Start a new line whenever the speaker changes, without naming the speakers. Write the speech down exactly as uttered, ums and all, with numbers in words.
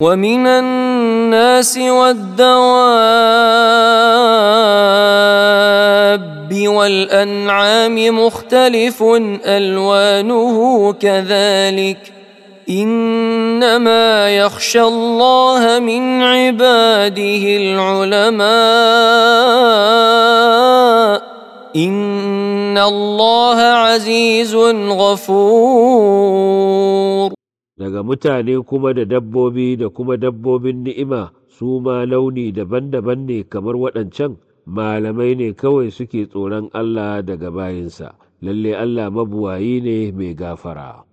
ومن الناس والدواب والأنعام مختلف ألوانه كذلك إنما يخشى الله من عباده العلماء إن الله عزيز غفور.
Daga mutane kuma da dabbobi da kuma dabbobin ni'ima su ma launi daban-daban ne kamar waɗancan, malamai ne kawai suke tsoron Allah daga bayinsa, lalle Allah mabuwayi ne mai gafara.